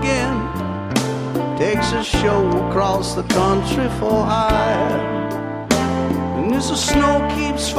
again. Takes a show across the country for hire. And as the snow keeps